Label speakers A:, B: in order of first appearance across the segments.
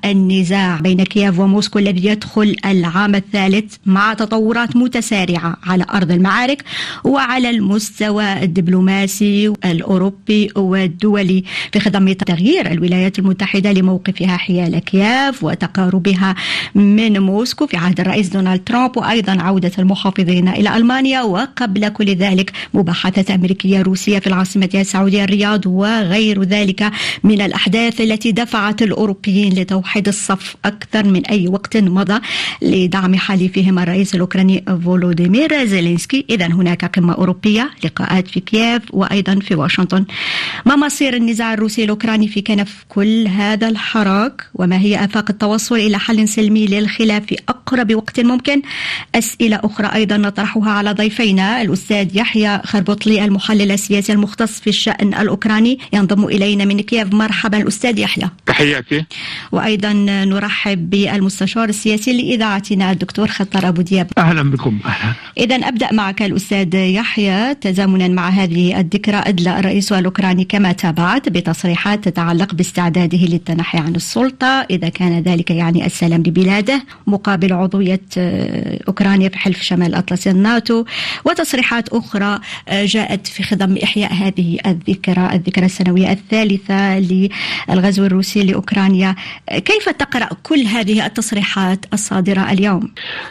A: النزاع بين كييف وموسكو الذي يدخل العام الثالث مع تطورات متسارعة على أرض المعارك وعلى المستوى الدبلوماسي الأوروبي والدولي في خضم تغيير الولايات المتحدة لموقفها حيال كييف وتقاربها من موسكو في عهد الرئيس دونالد ترامب، وأيضا عودة المحافظين إلى ألمانيا، وقبل كل ذلك مباحثات أمريكية روسية في العاصمة السعودية الرياض وغير ذلك من الأحداث التي دفعت الأوروبيين لتوحيد الصف أكثر من أي وقت مضى لدعم حليفهم الرئيس الأوكراني فولوديمير زيلينسكي. إذن هناك قمة أوروبية، لقاءات في كييف وأيضا في واشنطن. ما مصير النزاع الروسي الأوكراني في كنف كل هذا الحراك، وما هي آفاق التوصل إلى حل سلمي للخلاف في أقرب وقت ممكن؟ أسئلة أخرى أيضا نطرحها على ضيفينا. الأستاذ يحيى خربطلي المحلل السياسي المختص في الشأن الأوكراني ينضم إلينا من كييف. مرحبا الأستاذ يحيى.
B: تحياتي.
A: وأيضا نرحب بالمستشار السياسي لإذاعتنا الدكتور خطر أبو دياب.
B: أهلا بكم. أهلا.
A: إذن أبدأ معك الأستاذ يحيى. تزامنا مع هذه الذكرى أدلى الرئيس الأوكراني كما تابعت بتصريحات تتعلق باستعداده للتنحي عن السلطة إذا كان ذلك يعني السلام لبلاده مقابل عضوية أوكرانيا في حلف شمال الأطلسي الناتو، وتصريحات أخرى جاءت في خضم إحياء هذه الذكرى السنوية الثالثة للغزو الروسي لأوكرانيا. كيف تقرأ كل هذه التصريحات الصادرة اليوم؟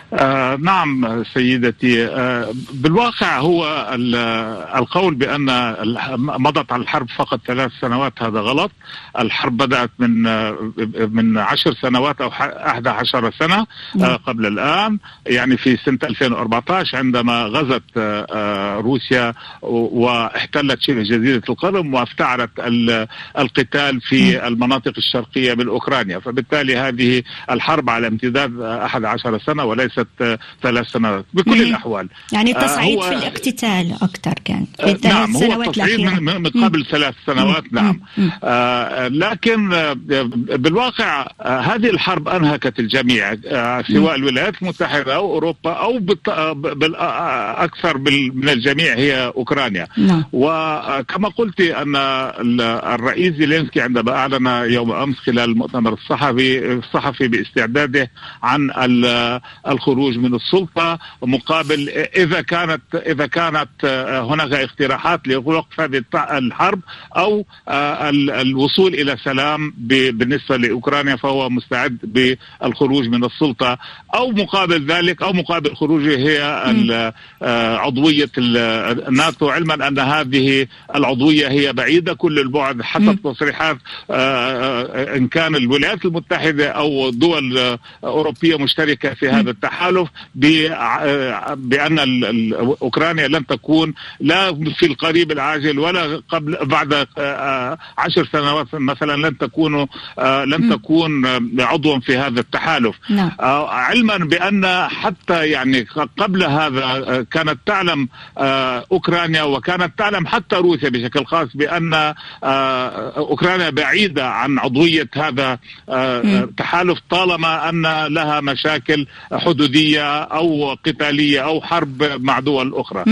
B: نعم سيدتي، بالواقع هو القول بأن مضت على الحرب فقط 3 سنوات هذا غلط. الحرب بدأت من 10 سنوات أو 11 سنة قبل الآن، يعني في سنة 2014 عندما غزت روسيا واحتلت شبه جزيرة القرم وافتعلت القتال في المناطق الشرقية من أوكرانيا. فبالتالي هذه الحرب على امتداد 11 سنة وليست 3 سنوات بكل الأحوال.
A: يعني التصعيد في الاقتتال أكثر كان في
B: نعم، هو التصعيد من قبل 3 سنوات. نعم. لكن بالواقع هذه الحرب أنهكت الجميع، سواء الولايات المتحدة أو أوروبا أو أكثر من الجميع هي أوكرانيا. وكما قلت أن الرئيس زيلينسكي عندما أعلن يوم أمس خلال المؤتمر الصحفي باستعداده عن الخروج من السلطة مقابل إذا كانت هناك اقتراحات لوقف هذه الحرب أو الوصول إلى سلام بالنسبة لأوكرانيا، فهو مستعد بالخروج من السلطة، أو مقابل ذلك أو مقابل خروجه هي عضوية الناتو، علما أن هذه العضوية هي بعيدة كل البعد حسب تصريحات إن كان الولايات المتحدة أو دول أوروبية مشتركة في هذا التحالف بأن أوكرانيا لن تكون لا في القريب العاجل ولا بعد 10 سنوات مثلا لن تكون عضوا في هذا التحالف. علما بأن حتى يعني قبل هذا كانت تعلم أوكرانيا وكانت تعلم حتى روسيا بشكل خاص بأن أوكرانيا بعيدة عن عضوية هذا التحالف طالما أن لها مشاكل حدودية أو قتالية أو حرب مع دول أخرى.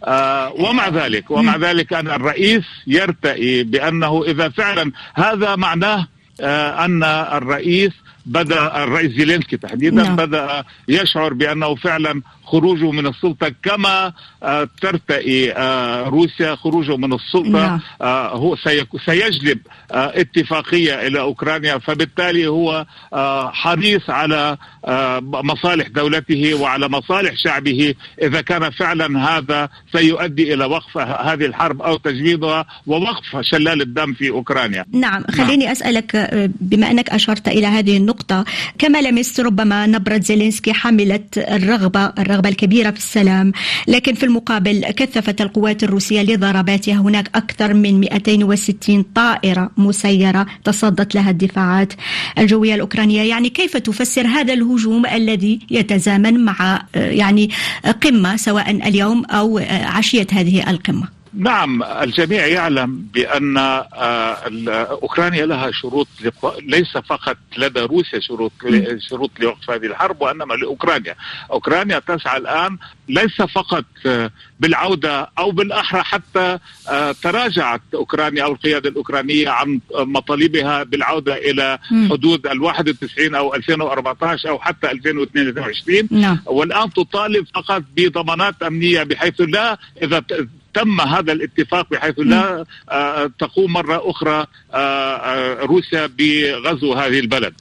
B: ومع ذلك أن الرئيس يرتئي بأنه إذا فعلا هذا معناه أن الرئيس زيلينسكي تحديدا بدأ يشعر بأنه فعلا خروجه من السلطة كما ترتئي روسيا خروجه من السلطة هو سيجلب اتفاقية إلى أوكرانيا، فبالتالي هو حريص على مصالح دولته وعلى مصالح شعبه إذا كان فعلا هذا سيؤدي إلى وقف هذه الحرب أو تجميدها ووقف شلال الدم في أوكرانيا.
A: نعم، خليني أسألك بما أنك أشرت إلى هذه النقطة، كما لمست ربما نبرة زيلينسكي حملت الرغبة الكبيرة في السلام، لكن في المقابل كثفت القوات الروسية لضرباتها. هناك أكثر من 260 طائرة مسيرة تصدت لها الدفاعات الجوية الأوكرانية. يعني كيف تفسر هذا الهجوم الذي يتزامن مع يعني قمة سواء اليوم أو عشية هذه القمة؟
B: نعم، الجميع يعلم بأن أوكرانيا لها شروط، ليس فقط لدى روسيا شروط لوقف هذه الحرب، وإنما لأوكرانيا. أوكرانيا تسعى الآن ليس فقط بالعودة، أو بالأحرى حتى تراجعت أوكرانيا أو القيادة الأوكرانية عن مطالبها بالعودة إلى حدود 91 أو 2014 أو حتى 2022. والآن تطالب فقط بضمانات أمنية، بحيث لا إذا تم هذا الاتفاق بحيث لا تقوم مرة أخرى روسيا بغزو هذه البلد.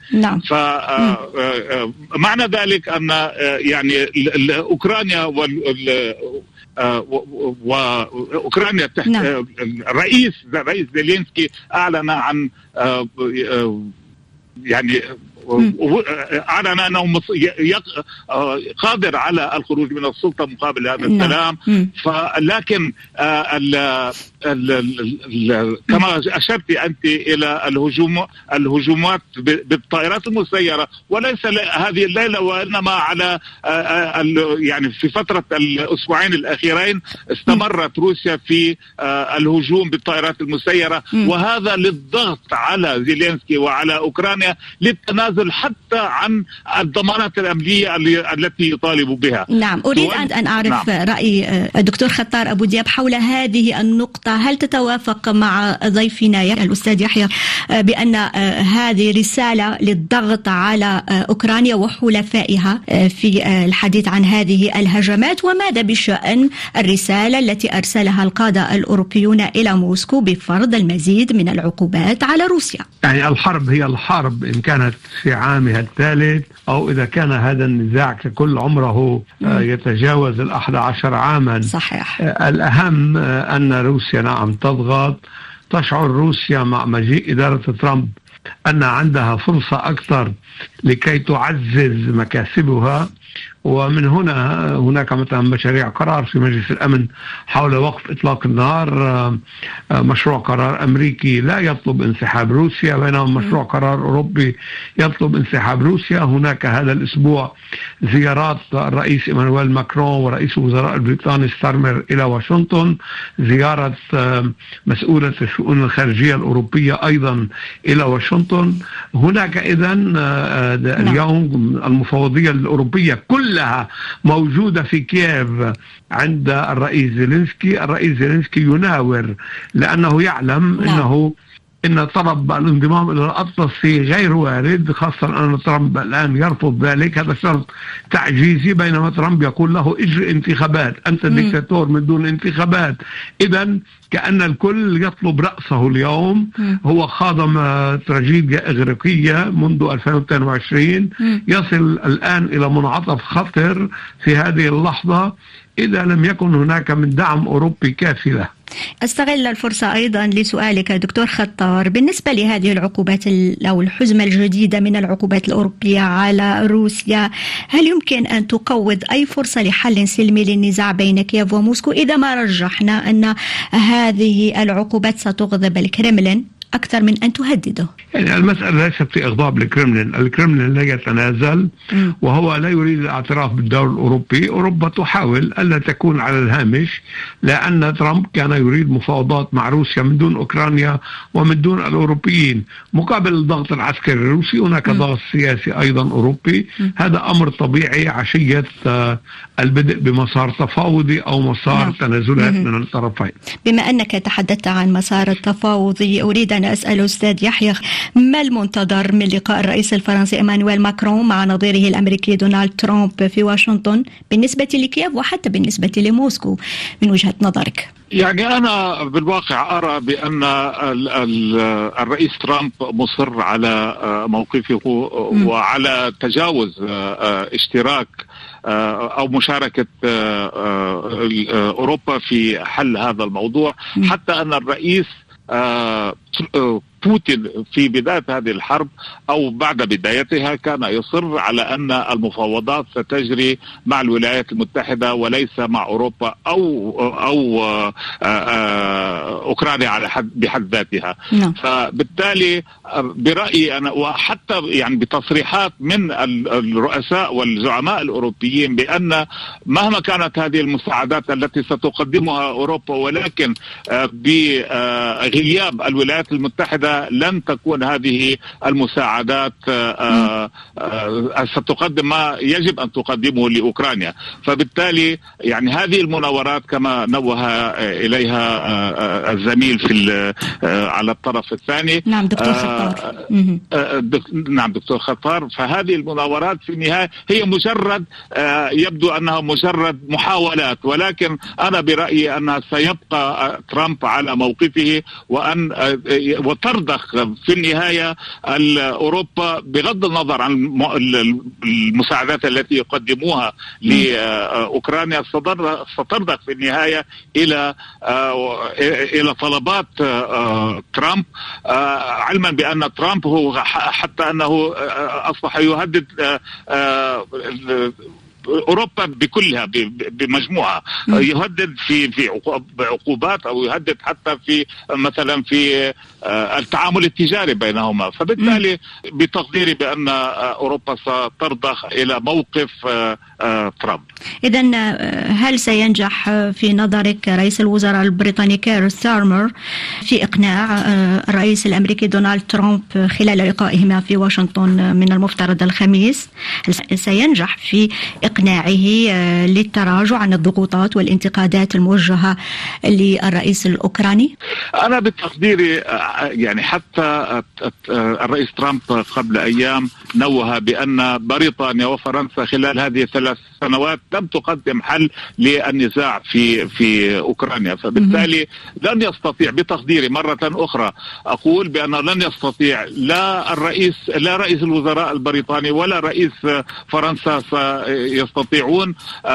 B: فمعنى ذلك أن يعني أوكرانيا وأوكرانيا تحت الرئيس زيلينسكي أعلن عن يعني أعلن أنه قادر على الخروج من السلطة مقابل هذا السلام. لكن كما أشرت أنت إلى الهجومات بالطائرات المسيرة، وليس هذه الليلة وإنما على يعني في فترة الأسبوعين الأخيرين استمرت روسيا في الهجوم بالطائرات المسيرة، وهذا للضغط على زيلينسكي وعلى أوكرانيا للتنازل حتى عن الضمانات الأمنية التي يطالب بها.
A: نعم، أريد أن أعرف رأي الدكتور خطار أبو دياب حول هذه النقطة. هل تتوافق مع ضيفنا الأستاذ يحيى بأن هذه رسالة للضغط على أوكرانيا وحلفائها في الحديث عن هذه الهجمات؟ وماذا بشأن الرسالة التي أرسلها القادة الأوروبيون إلى موسكو بفرض المزيد من العقوبات على روسيا؟
C: يعني الحرب هي الحرب، إن كانت في عامها الثالث أو إذا كان هذا النزاع ككل عمره يتجاوز 11 عاما.
A: صحيح.
C: الأهم أن روسيا نعم تضغط. تشعر روسيا مع مجيء إدارة ترامب أن عندها فرصة أكثر لكي تعزز مكاسبها، ومن هناك مثلا مشاريع قرار في مجلس الأمن حول وقف إطلاق النار، مشروع قرار أمريكي لا يطلب انسحاب روسيا، بينما مشروع قرار أوروبي يطلب انسحاب روسيا. هناك هذا الأسبوع زيارات الرئيس إيمانويل ماكرون ورئيس الوزراء البريطاني ستارمر إلى واشنطن، زيارة مسؤولة الشؤون الخارجية الأوروبية أيضا إلى واشنطن. هناك إذن اليوم المفوضية الأوروبية كلها موجودة في كييف عند الرئيس زيلينسكي. الرئيس زيلينسكي يناور لأنه يعلم إن طلب الانضمام إلى الأطلسي غير وارد، خاصة أن ترامب الآن يرفض ذلك. هذا شرط تعجيزي، بينما ترامب يقول له اجري انتخابات، أنت ديكتاتور من دون انتخابات. إذن كأن الكل يطلب رأسه اليوم. هو خاضم تراجيديا إغريقية منذ 2022، يصل الآن إلى منعطف خطر في هذه اللحظة إذا لم يكن هناك من دعم أوروبي كافي له.
A: أستغل الفرصة أيضا لسؤالك دكتور خطار، بالنسبة لهذه العقوبات أو الحزمة الجديدة من العقوبات الأوروبية على روسيا، هل يمكن أن تقوض أي فرصة لحل سلمي للنزاع بين كييف وموسكو إذا ما رجحنا أن هذه العقوبات ستغضب الكرملين أكثر من أن تهدده؟
C: يعني المسألة ليست في إغضاب الكرملين لا يتنازل، وهو لا يريد الاعتراف بالدور الأوروبي. أوروبا تحاول ألا تكون على الهامش، لأن ترامب كان يريد مفاوضات مع روسيا من دون أوكرانيا ومن دون الأوروبيين مقابل الضغط العسكري الروسي. هناك ضغط سياسي أيضا أوروبي. هذا أمر طبيعي عشية البدء بمسار تفاوضي أو مسار تنازلات من الطرفين.
A: بما أنك تحدثت عن مسار التفاوضي، أريد أن أسأل أستاذ يحيى، ما المنتظر من لقاء الرئيس الفرنسي إيمانويل ماكرون مع نظيره الأمريكي دونالد ترامب في واشنطن بالنسبة لكييف وحتى بالنسبة لموسكو من وجهة نظرك؟
B: يعني أنا بالواقع أرى بأن الرئيس ترامب مصر على موقفه وعلى تجاوز اشتراك أو مشاركة أوروبا في حل هذا الموضوع، حتى أن الرئيس بوتين في بداية هذه الحرب أو بعد بدايتها كان يصر على أن المفاوضات ستجري مع الولايات المتحدة وليس مع أوروبا أو أوكرانيا على بحد ذاتها. فبالتالي برأيي أنا، وحتى يعني بتصريحات من الرؤساء والزعماء الأوروبيين، بأن مهما كانت هذه المساعدات التي ستقدمها أوروبا ولكن بغياب الولايات المتحدة لن تكون هذه المساعدات ستقدم ما يجب أن تقدمه لأوكرانيا. فبالتالي يعني هذه المناورات كما نوه إليها الزميل في على الطرف الثاني.
A: نعم دكتور خطار.
B: نعم دكتور خطار. فهذه المناورات في النهاية هي مجرد يبدو أنها مجرد محاولات، ولكن أنا برأيي أنها سيبقى ترامب على موقفه وترضخ في النهاية أوروبا بغض النظر عن المساعدات التي يقدموها لأوكرانيا، سترضخ في النهاية إلى طلبات ترامب، علما بأن ترامب هو حتى أنه أصبح يهدد أوروبا بكلها بمجموعة، يهدد في عقوبات أو يهدد حتى في مثلا في التعامل التجاري بينهما. فبالتالي بتقديري بأن أوروبا سترضخ إلى موقف ترامب.
A: إذن هل سينجح في نظرك رئيس الوزراء البريطاني كير ستارمر في إقناع الرئيس الأمريكي دونالد ترامب خلال لقائهما في واشنطن من المفترض الخميس؟ هل سينجح في إقناعه للتراجع عن الضغوطات والانتقادات الموجهة للرئيس الأوكراني؟
B: أنا بتقديري يعني حتى الرئيس ترامب قبل أيام نوه بأن بريطانيا وفرنسا خلال هذه 3 سنوات لم تقدم حل للنزاع في أوكرانيا. فبالتالي لن يستطيع، بتقديري مرة أخرى أقول بأنه لن يستطيع لا رئيس الوزراء البريطاني ولا رئيس فرنسا يستطيعون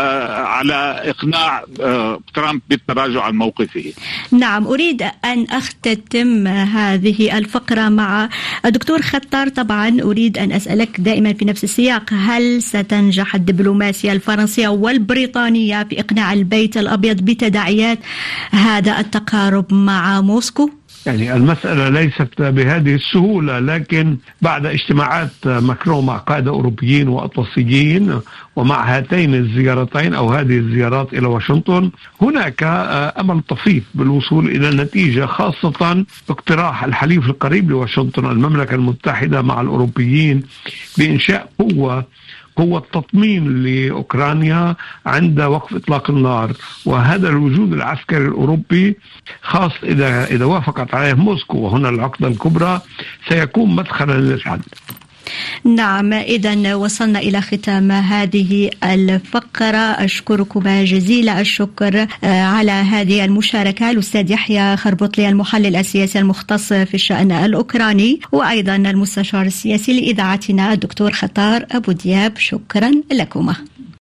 B: على إقناع ترامب بالتراجع عن موقفه.
A: نعم، أريد أن أختتم هذه الفقرة مع الدكتور خطار. طبعا أريد أن أسألك دائما في نفس السياق، هل ستنجح الدبلوماسية الفرنسية والبريطانية في إقناع البيت الأبيض بتداعيات هذا التقارب مع موسكو؟
C: يعني المسألة ليست بهذه السهولة، لكن بعد اجتماعات ماكرون مع قادة أوروبيين وأطلسيين ومع هاتين الزيارتين أو هذه الزيارات إلى واشنطن، هناك أمل طفيف بالوصول إلى النتيجة، خاصة اقتراح الحليف القريب لواشنطن المملكة المتحدة مع الأوروبيين بإنشاء قوة تطمين لأوكرانيا عند وقف إطلاق النار. وهذا الوجود العسكري الأوروبي خاص إذا وافقت عليه موسكو وهنا العقدة الكبرى سيكون مدخلا للحل.
A: نعم، إذن وصلنا إلى ختام هذه الفقرة. أشكركم جزيل الشكر على هذه المشاركة الأستاذ يحيى خربطلي المحلل السياسي المختص في الشأن الأوكراني، وأيضا المستشار السياسي لإذاعتنا الدكتور خطار أبو دياب. شكرا لكما.